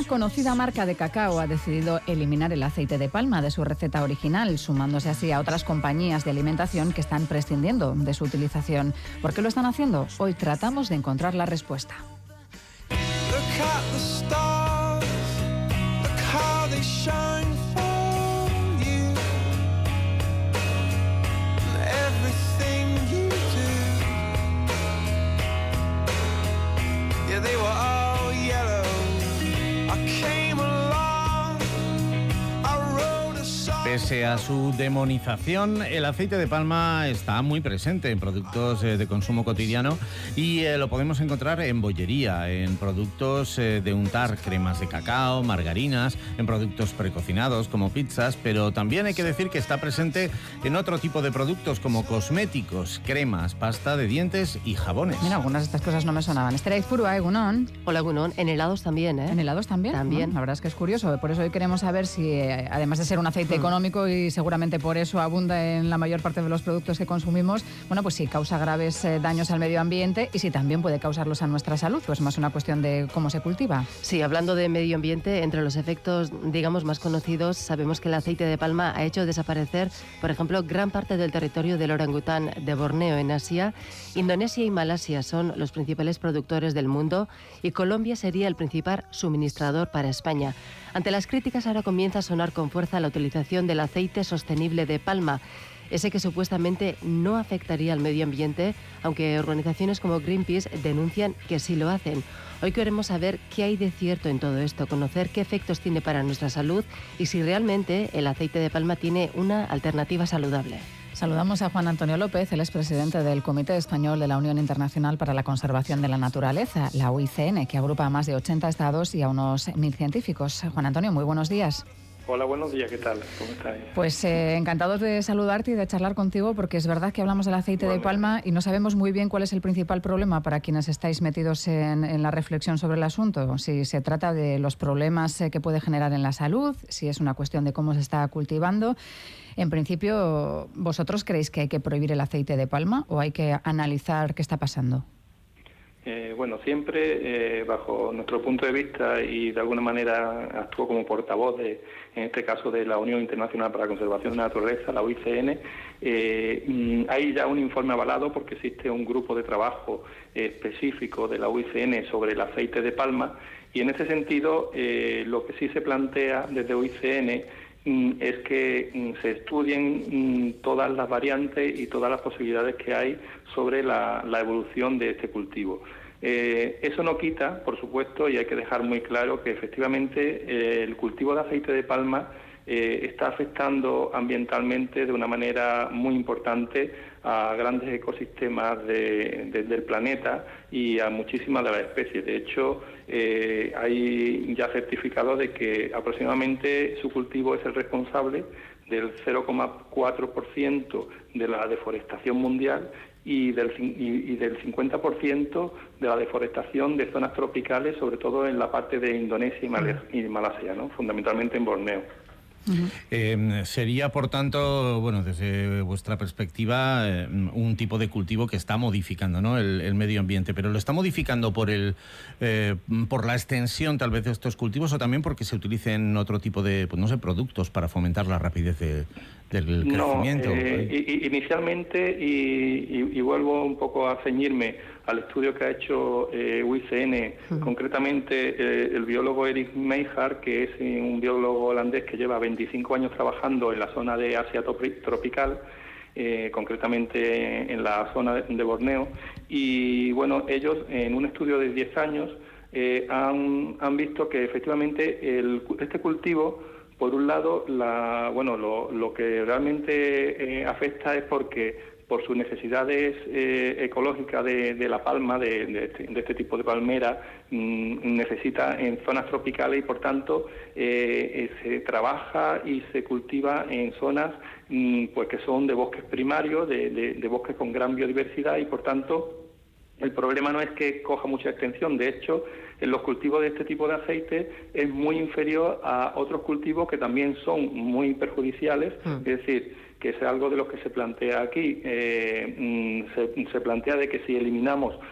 conocida marca de cacao ha decidido eliminar el aceite de palma de su receta original, sumándose así a otras compañías de alimentación que están prescindiendo de su utilización. ¿Por qué lo están haciendo? Hoy tratamos de encontrar la respuesta. Pese a su demonización, el aceite de palma está muy presente en productos de consumo cotidiano y lo podemos encontrar en bollería, en productos de untar, cremas de cacao, margarinas, en productos precocinados como pizzas, pero también hay que decir que está presente en otro tipo de productos como cosméticos, cremas, pasta de dientes y jabones. Mira, algunas de estas cosas no me sonaban. Esther Aizpurua, Egunon. Hola, Egunon. En helados también, ¿eh? ¿En helados también? También. Bueno, la verdad es que es curioso. Por eso hoy queremos saber si, además de ser un aceite económico, y seguramente por eso abunda en la mayor parte de los productos que consumimos, bueno, pues si causa graves daños al medio ambiente y si también puede causarlos a nuestra salud, pues más una cuestión de cómo se cultiva. Sí, hablando de medio ambiente, entre los efectos, digamos, más conocidos, sabemos que el aceite de palma ha hecho desaparecer, por ejemplo, gran parte del territorio del orangután de Borneo en Asia. Indonesia y Malasia son los principales productores del mundo y Colombia sería el principal suministrador para España. Ante las críticas, ahora comienza a sonar con fuerza la utilización del aceite sostenible de palma, ese que supuestamente no afectaría al medio ambiente, aunque organizaciones como Greenpeace denuncian que sí lo hacen. Hoy queremos saber qué hay de cierto en todo esto, conocer qué efectos tiene para nuestra salud y si realmente el aceite de palma tiene una alternativa saludable. Saludamos a Juan Antonio López, el expresidente del Comité Español de la Unión Internacional para la Conservación de la Naturaleza, la UICN, que agrupa a más de 80 estados y a unos 1.000 científicos. Juan Antonio, muy buenos días. Hola, buenos días, ¿qué tal? ¿Cómo estáis? Pues encantados de saludarte y de charlar contigo, porque es verdad que hablamos del aceite de palma y no sabemos muy bien cuál es el principal problema para quienes estáis metidos en la reflexión sobre el asunto. Si se trata de los problemas que puede generar en la salud, si es una cuestión de cómo se está cultivando. En principio, ¿vosotros creéis que hay que prohibir el aceite de palma o hay que analizar qué está pasando? Bueno, siempre bajo nuestro punto de vista y de alguna manera actúo como portavoz en este caso de la Unión Internacional para la Conservación de la Naturaleza, la UICN. Hay ya un informe avalado porque existe un grupo de trabajo específico de la UICN sobre el aceite de palma y en ese sentido lo que sí se plantea desde UICN es que se estudien todas las variantes y todas las posibilidades que hay sobre la evolución de este cultivo. Eso no quita, por supuesto, y hay que dejar muy claro que efectivamente el cultivo de aceite de palma está afectando ambientalmente de una manera muy importante a grandes ecosistemas del planeta y a muchísimas de las especies. De hecho, hay ya certificado de que aproximadamente su cultivo es el responsable del 0,4% de la deforestación mundial y del 50% de la deforestación de zonas tropicales, sobre todo en la parte de Indonesia y Malasia, ¿no? Fundamentalmente en Borneo. Sería, por tanto, bueno, desde vuestra perspectiva, un tipo de cultivo que está modificando, ¿no?, el medio ambiente, pero ¿lo está modificando por la extensión tal vez de estos cultivos o también porque se utilicen otro tipo de, pues no sé, productos para fomentar la rapidez del crecimiento? Inicialmente, y vuelvo un poco a ceñirme al estudio que ha hecho UICN, concretamente el biólogo Erik Meijer, que es un biólogo holandés que lleva 25 años trabajando en la zona de Asia tropical, concretamente en la zona de Borneo, y bueno, ellos en un estudio de 10 años han visto que efectivamente este cultivo, por un lado, lo que realmente afecta es porque por sus necesidades ecológicas de la palma, de este tipo de palmera, necesita en zonas tropicales y por tanto se trabaja y se cultiva en zonas pues que son de bosques primarios, de bosques con gran biodiversidad y por tanto el problema no es que coja mucha extensión. De hecho, en los cultivos de este tipo de aceite es muy inferior a otros cultivos que también son muy perjudiciales, es decir, que es algo de lo que se plantea aquí. Se plantea de que si eliminamos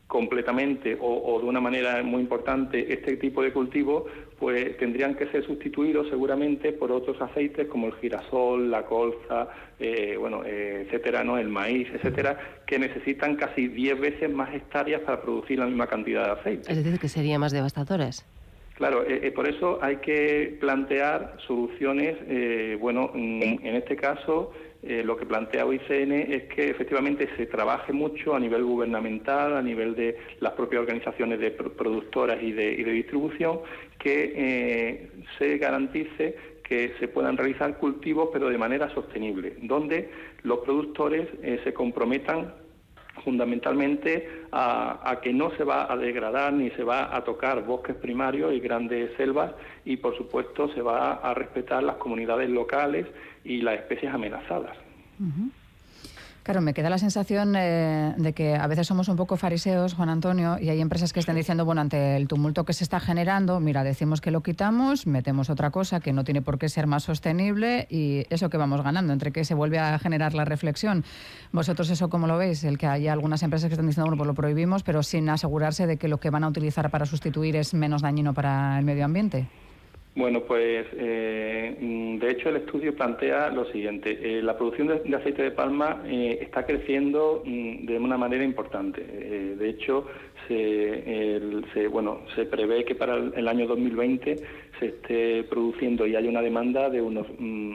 completamente o de una manera muy importante este tipo de cultivos, pues tendrían que ser sustituidos seguramente por otros aceites como el girasol, la colza, etcétera, ¿no? El maíz, etcétera, que necesitan casi 10 veces más hectáreas para producir la misma cantidad de aceite. Es decir, que serían más devastadores. Claro, por eso hay que plantear soluciones, en este caso lo que plantea OICN es que efectivamente se trabaje mucho a nivel gubernamental, a nivel de las propias organizaciones de productoras y de distribución, que se garantice que se puedan realizar cultivos pero de manera sostenible, donde los productores se comprometan fundamentalmente a que no se va a degradar ni se va a tocar bosques primarios y grandes selvas, y por supuesto se va a respetar las comunidades locales y las especies amenazadas. Uh-huh. Claro, me queda la sensación de que a veces somos un poco fariseos, Juan Antonio, y hay empresas que están diciendo, bueno, ante el tumulto que se está generando, mira, decimos que lo quitamos, metemos otra cosa que no tiene por qué ser más sostenible, y eso que vamos ganando, entre que se vuelve a generar la reflexión. ¿Vosotros eso cómo lo veis? El que haya algunas empresas que están diciendo, bueno, pues lo prohibimos, pero sin asegurarse de que lo que van a utilizar para sustituir es menos dañino para el medio ambiente. Bueno, pues de hecho el estudio plantea lo siguiente. La producción de aceite de palma está creciendo de una manera importante. De hecho, se prevé que para el año 2020 se esté produciendo y hay una demanda de unos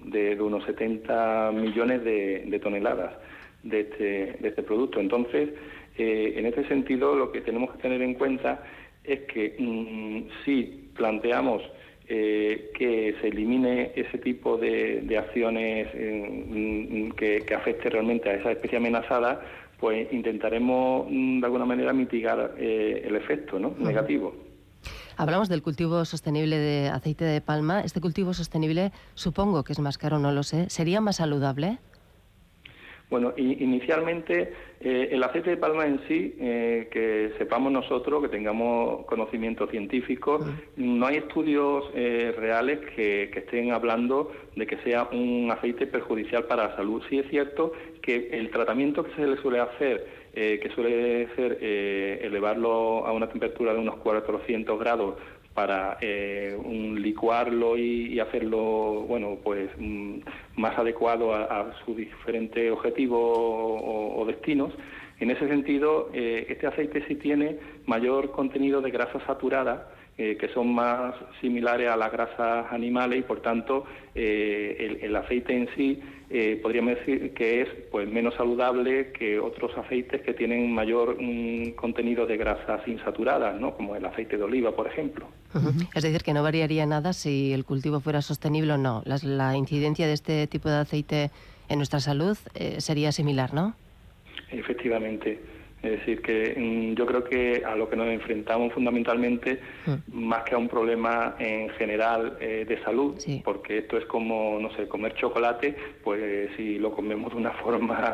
70 millones de toneladas de este producto. Entonces, en este sentido, lo que tenemos que tener en cuenta es que si planteamos que se elimine ese tipo de acciones que afecte realmente a esa especie amenazada, pues intentaremos de alguna manera mitigar el efecto, ¿no? negativo. Hablamos del cultivo sostenible de aceite de palma. Este cultivo sostenible, supongo que es más caro, no lo sé. ¿Sería más saludable? Bueno, inicialmente el aceite de palma en sí, que sepamos nosotros, que tengamos conocimiento científico, no hay estudios reales que estén hablando de que sea un aceite perjudicial para la salud. Sí es cierto que el tratamiento que se le suele hacer, que suele ser elevarlo a una temperatura de unos 400 grados, para licuarlo y hacerlo más adecuado a su diferente objetivo o destinos. En ese sentido, este aceite sí tiene mayor contenido de grasas saturadas, que son más similares a las grasas animales, y por tanto el aceite en sí podríamos decir que es menos saludable que otros aceites que tienen mayor contenido de grasas insaturadas, ¿no? Como el aceite de oliva, por ejemplo. Uh-huh. Es decir, que no variaría nada si el cultivo fuera sostenible o no. La incidencia de este tipo de aceite en nuestra salud sería similar, ¿no? Efectivamente. Es decir, que yo creo que a lo que nos enfrentamos fundamentalmente, más que a un problema en general de salud, sí, porque esto es como, no sé, comer chocolate, pues si lo comemos de una forma,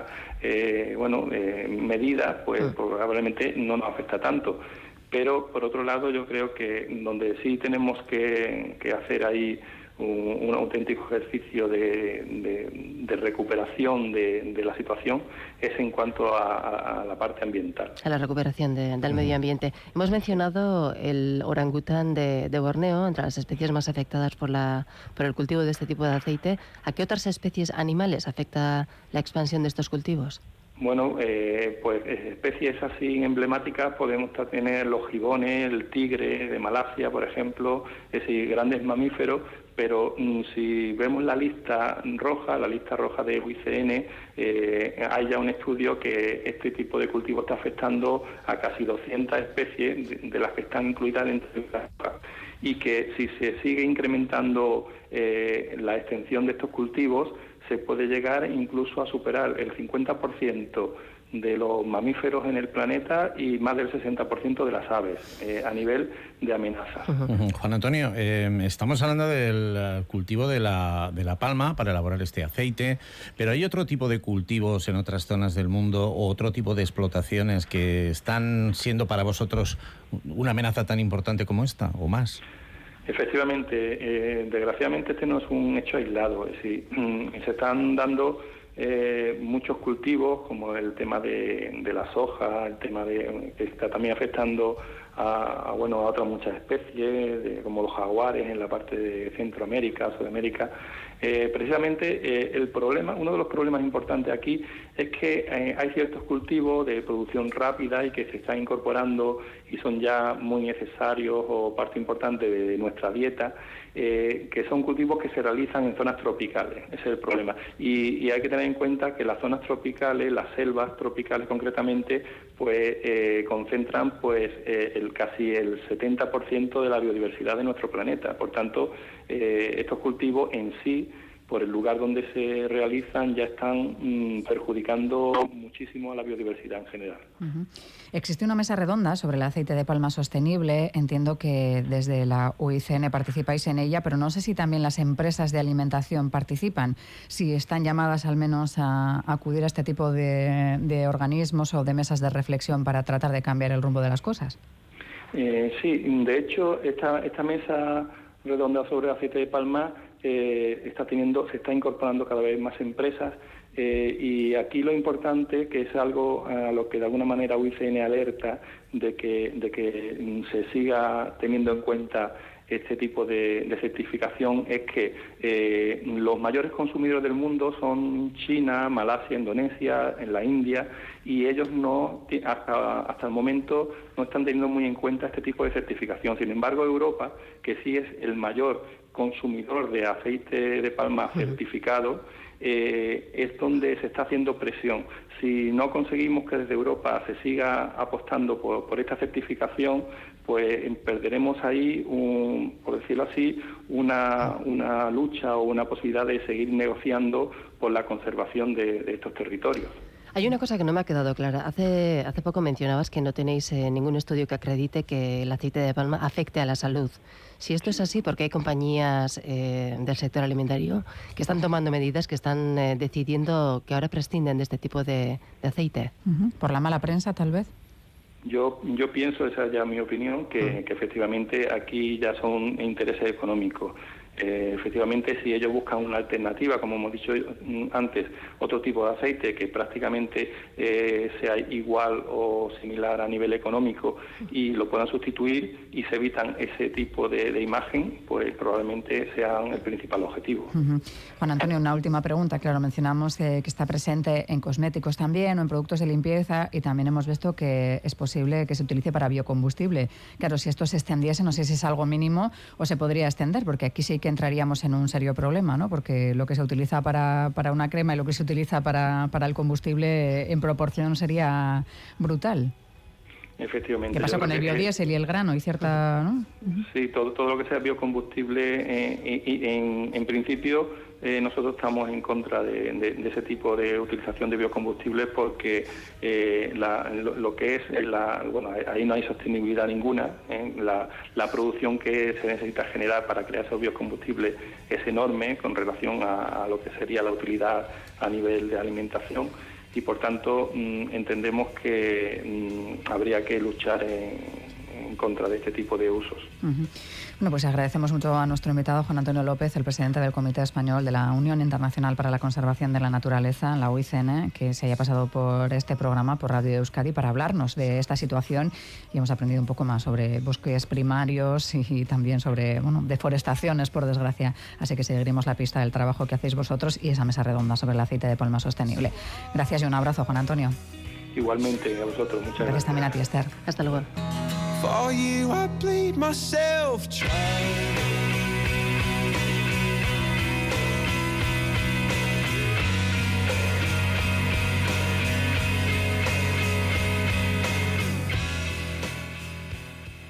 medida, pues probablemente no nos afecta tanto. Pero, por otro lado, yo creo que donde sí tenemos que hacer ahí un auténtico ejercicio de recuperación de la situación es en cuanto a la parte ambiental. A la recuperación del medio ambiente. Hemos mencionado el orangután de Borneo, entre las especies más afectadas por el cultivo de este tipo de aceite. ¿A qué otras especies animales afecta la expansión de estos cultivos? Bueno, pues especies así emblemáticas podemos tener los gibones, el tigre de Malasia, por ejemplo, es decir, grandes mamíferos, pero si vemos la lista roja de OICN, hay ya un estudio que este tipo de cultivo está afectando a casi 200 especies de las que están incluidas dentro de la roja, y que si se sigue incrementando la extensión de estos cultivos, se puede llegar incluso a superar el 50% de los mamíferos en el planeta y más del 60% de las aves a nivel de amenaza. Juan Antonio, estamos hablando del cultivo de la palma para elaborar este aceite, pero ¿hay otro tipo de cultivos en otras zonas del mundo o otro tipo de explotaciones que están siendo para vosotros una amenaza tan importante como esta o más? Efectivamente, desgraciadamente este no es un hecho aislado, es decir, se están dando muchos cultivos, como el tema de la soja, el tema que está también afectando a otras muchas especies, como los jaguares en la parte de Centroamérica, Sudamérica. Precisamente uno de los problemas importantes aquí es que hay ciertos cultivos de producción rápida y que se están incorporando y son ya muy necesarios o parte importante de nuestra dieta, que son cultivos que se realizan en zonas tropicales. Ese es el problema. Y hay que tener en cuenta que las zonas tropicales, las selvas tropicales concretamente, pues concentran pues casi el 70% de la biodiversidad de nuestro planeta. Por tanto, estos cultivos en sí, por el lugar donde se realizan, ya están perjudicando muchísimo a la biodiversidad en general. Uh-huh. Existe una mesa redonda sobre el aceite de palma sostenible. Entiendo que desde la UICN participáis en ella, pero no sé si también las empresas de alimentación participan, si están llamadas al menos a acudir a este tipo de organismos o de mesas de reflexión para tratar de cambiar el rumbo de las cosas. Sí, de hecho, esta mesa redonda sobre el aceite de palma se está incorporando cada vez más empresas, y aquí lo importante, que es algo a lo que de alguna manera UICN alerta, de que se siga teniendo en cuenta este tipo de certificación, es que los mayores consumidores del mundo son China, Malasia, Indonesia, en la India, y ellos hasta el momento no están teniendo muy en cuenta este tipo de certificación. Sin embargo, Europa, que sí es el mayor consumidor de aceite de palma certificado, es donde se está haciendo presión. Si no conseguimos que desde Europa se siga apostando por esta certificación, pues perderemos ahí, por decirlo así, una lucha o una posibilidad de seguir negociando por la conservación de estos territorios. Hay una cosa que no me ha quedado clara. Hace poco mencionabas que no tenéis ningún estudio que acredite que el aceite de palma afecte a la salud. Si esto es así, ¿por qué hay compañías del sector alimentario que están tomando medidas, que están decidiendo que ahora prescinden de este tipo de aceite? Uh-huh. ¿Por la mala prensa, tal vez? Yo pienso, esa es ya mi opinión, que efectivamente aquí ya son intereses económicos. Efectivamente, si ellos buscan una alternativa, como hemos dicho antes, otro tipo de aceite que prácticamente sea igual o similar a nivel económico y lo puedan sustituir y se evitan ese tipo de imagen, pues probablemente sean el principal objetivo. Uh-huh. Juan Antonio, una última pregunta. Claro, mencionamos que está presente en cosméticos también o en productos de limpieza, y también hemos visto que es posible que se utilice para biocombustible. Claro, si esto se extendiese, no sé si es algo mínimo o se podría extender, porque aquí sí que entraríamos en un serio problema, ¿no? Porque lo que se utiliza para una crema y lo que se utiliza para el combustible en proporción sería brutal. Efectivamente. ¿Qué pasa con el biodiesel y el grano y cierta, ¿no? Sí, todo lo que sea biocombustible, en principio nosotros estamos en contra de ese tipo de utilización de biocombustibles, porque lo que es ahí no hay sostenibilidad ninguna. La producción que se necesita generar para crear esos biocombustibles es enorme con relación a lo que sería la utilidad a nivel de alimentación. Y por tanto entendemos que habría que luchar en contra de este tipo de usos. Uh-huh. Bueno, pues agradecemos mucho a nuestro invitado Juan Antonio López, el presidente del Comité Español de la Unión Internacional para la Conservación de la Naturaleza, la UICN, que se haya pasado por este programa, por Radio Euskadi, para hablarnos de esta situación, y hemos aprendido un poco más sobre bosques primarios y también sobre deforestaciones, por desgracia. Así que seguiremos la pista del trabajo que hacéis vosotros y esa mesa redonda sobre el aceite de palma sostenible. Gracias y un abrazo, Juan Antonio. Igualmente a vosotros, muchas gracias. También a ti, Esther. Hasta luego. For you I bleed myself dry.